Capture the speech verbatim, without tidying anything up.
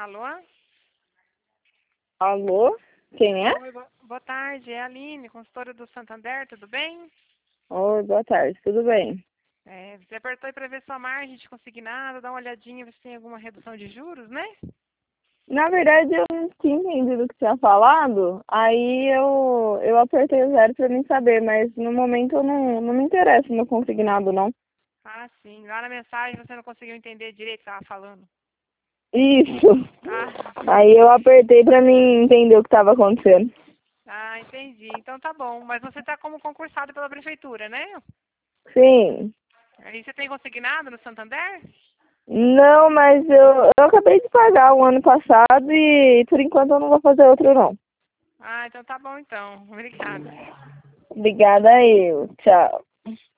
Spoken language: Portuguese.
Alô? Alô? Quem é? Oi, bo- boa tarde. É a Aline, consultora do Santander, tudo bem? Oi, boa tarde, tudo bem? É, você apertou aí para ver sua margem de consignado, dá uma olhadinha, ver se tem alguma redução de juros, né? Na verdade, eu não tinha entendido o que tinha falado, aí eu, eu apertei o zero pra mim saber, mas no momento eu não, não me interessa no consignado, não. Ah, sim. Lá na mensagem você não conseguiu entender direito o que estava falando. Isso! Ah, Aí eu apertei pra mim entender o que estava acontecendo. ah, entendi. Então tá bom. Mas você está como concursado pela prefeitura, né? Sim. Aí você tem consignado no Santander? Não, mas eu, eu acabei de pagar o ano passado e por enquanto eu não vou fazer outro, não. Ah, então tá bom então. Obrigada. Obrigada eu. Tchau.